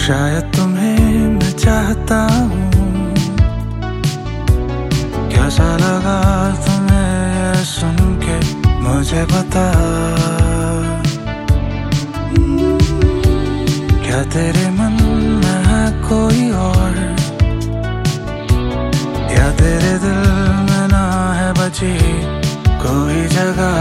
शायद तुम्हें मैं चाहता हूँ, कैसा लगा तुम्हें ये सुन के मुझे बता। क्या तेरे मन में है कोई और, या तेरे दिल में ना है बची कोई जगह।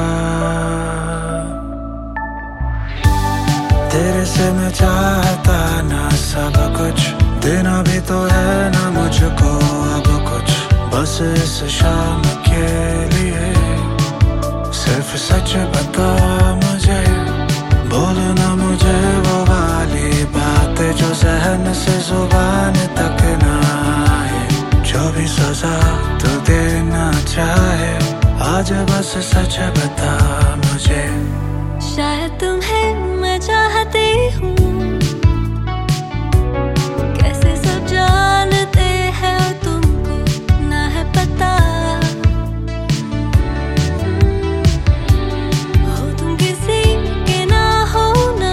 तेरे से मैं चाहता ना सब कुछ, देना भी तो है ना मुझको अब कुछ। बस इस शाम के लिए सिर्फ सच बता मुझे, बोलना मुझे वो वाली बात जो ज़हन से जुबान तक ना आए। जो भी सजा तू देना चाहे आज बस सच बता मुझे। शायद तुम्हें मैं चाहती हूँ, कैसे सब जानते हैं तुमको ना है पता। हो तुम किसी के ना हो ना,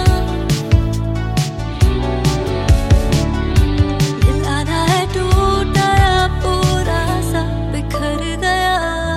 दिल आधा है टूटा या पूरा सा बिखर गया।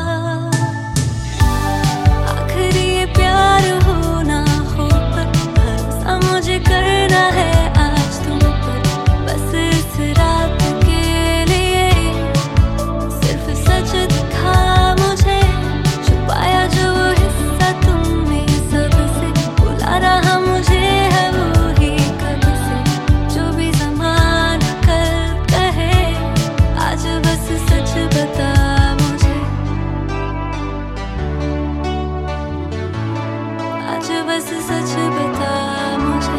आखिर ये प्यार हो ना हो पर भरोसा मुझे करना है आज तुम पर। बस इस रात के लिए सिर्फ सच दिखा मुझे, छुपाया जो हिस्सा तुमने सबसे, बुला रहा मुझे है वो ही कब से। जो भी ज़माना कल कहे आज बस सच बता मुझे, आज बस सच बता मुझे,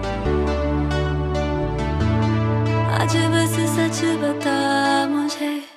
आज बस सच बता मुझे।